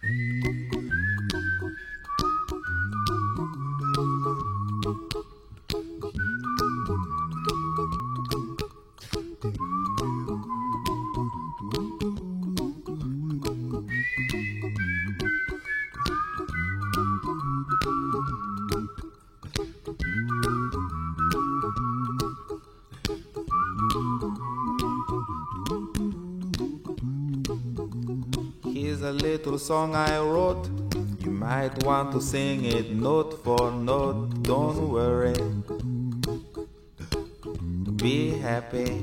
Here's a little song I wrote. You might want to sing it note for note. Don't worry, be happy.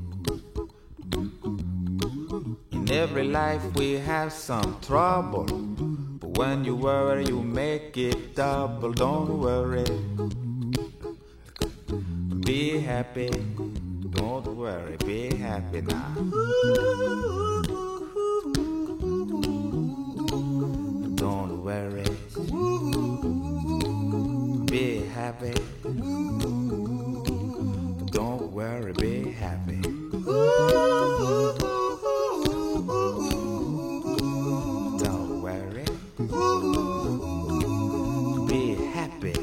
In every life we have some trouble, but when you worry you make it double. Don't worry, be happy. Don't worry, be happy now. Don't worry, be happy. Don't worry, be happy. Don't worry, be happy.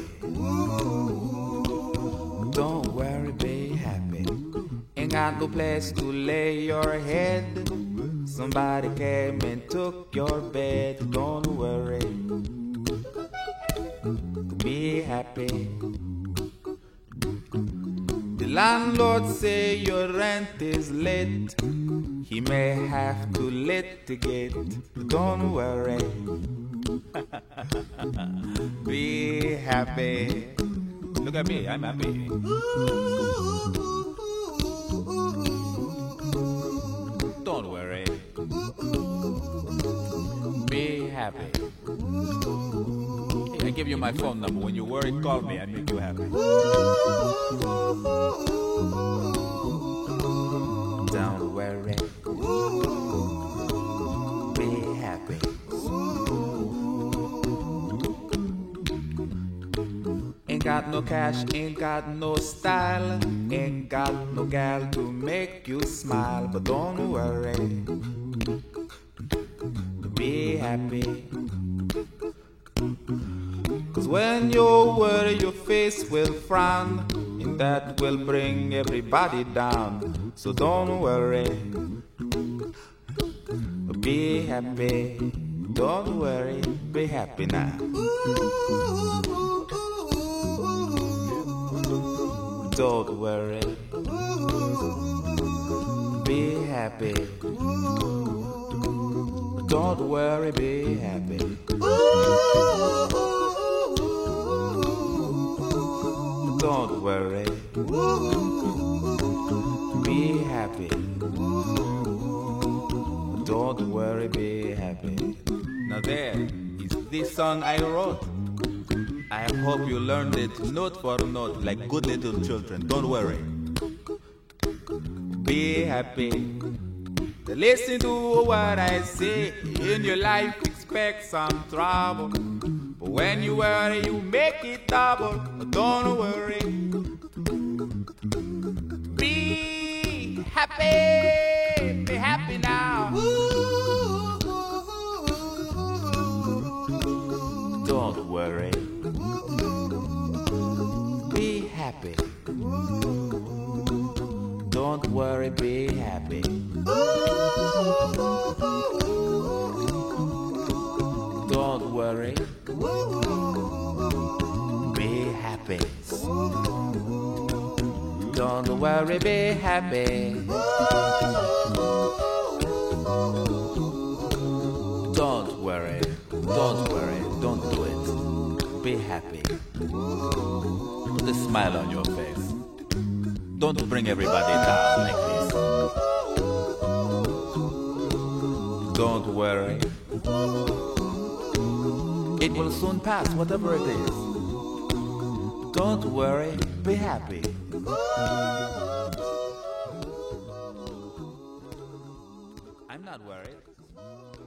Don't worry, be happy. Ain't got no place to lay your head. Somebody came and took your bed. Don't worry, be happy. The landlord say your rent is late. He may have to litigate. Don't worry, be happy. Look at me, I'm happy. Don't worry, be happy. I give you my phone number. When you worry, call me. I make you happy. Don't worry, be happy. Ain't got no cash, ain't got no style, ain't got no gal to make you smile. But don't worry, be happy. 'Cause when you worry your face will frown, and that will bring everybody down. So don't worry, be happy. Don't worry, be happy now. Don't worry, be happy. Don't worry, be happy. Don't worry, be happy. Don't worry, be happy. Now there is this song I wrote. I hope you learned it note for note like good little children. Don't worry, be happy. Listen to what I say. In your life expect some trouble, but when you worry you make it double. Don't worry, be happy. Be happy now. Don't worry, be happy. Don't worry, be happy. Don't worry, be happy. Don't worry, be happy. Don't worry, don't do it. Be happy. Put a smile on your face. Don't bring everybody down like this. Don't worry, it will soon pass, whatever it is. Don't worry, be happy. I'm not worried.